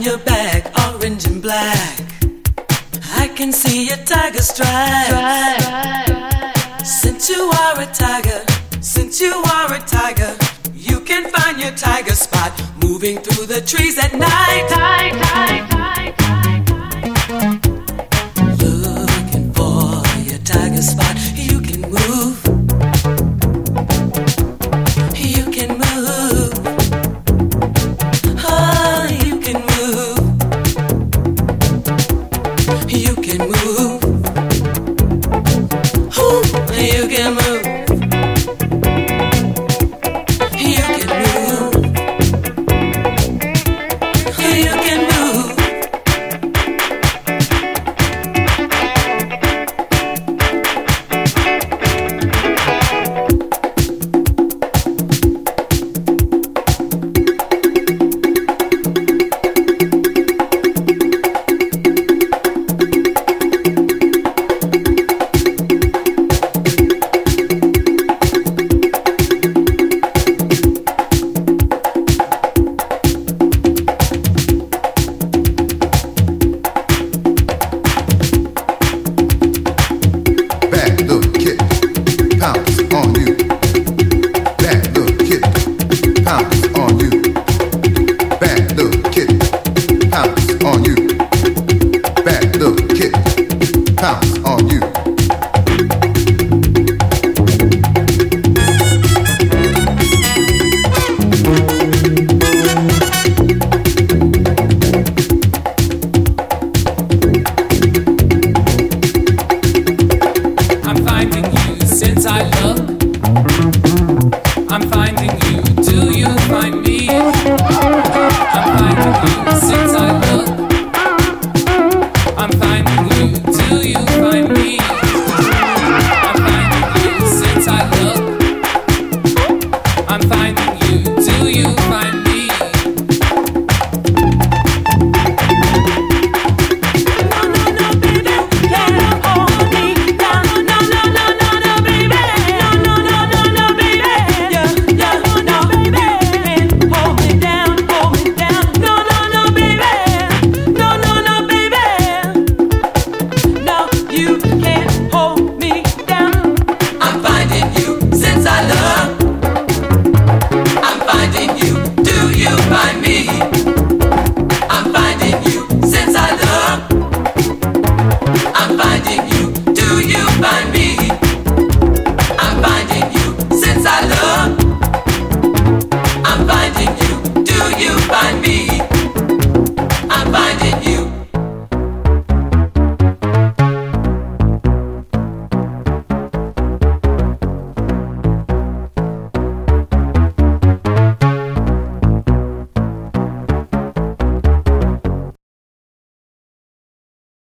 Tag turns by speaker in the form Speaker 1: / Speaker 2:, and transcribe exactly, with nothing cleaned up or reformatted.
Speaker 1: your back, orange and black. I can see your tiger stripes. Since you are a tiger, since you are a tiger, you can find your tiger spot moving through the trees at night. Looking for your tiger spot, you can move. You can move. Oh, you can move. You can move. Ooh, you can move. You can move. You can move.
Speaker 2: I'm finding you, do you find me? I'm finding you,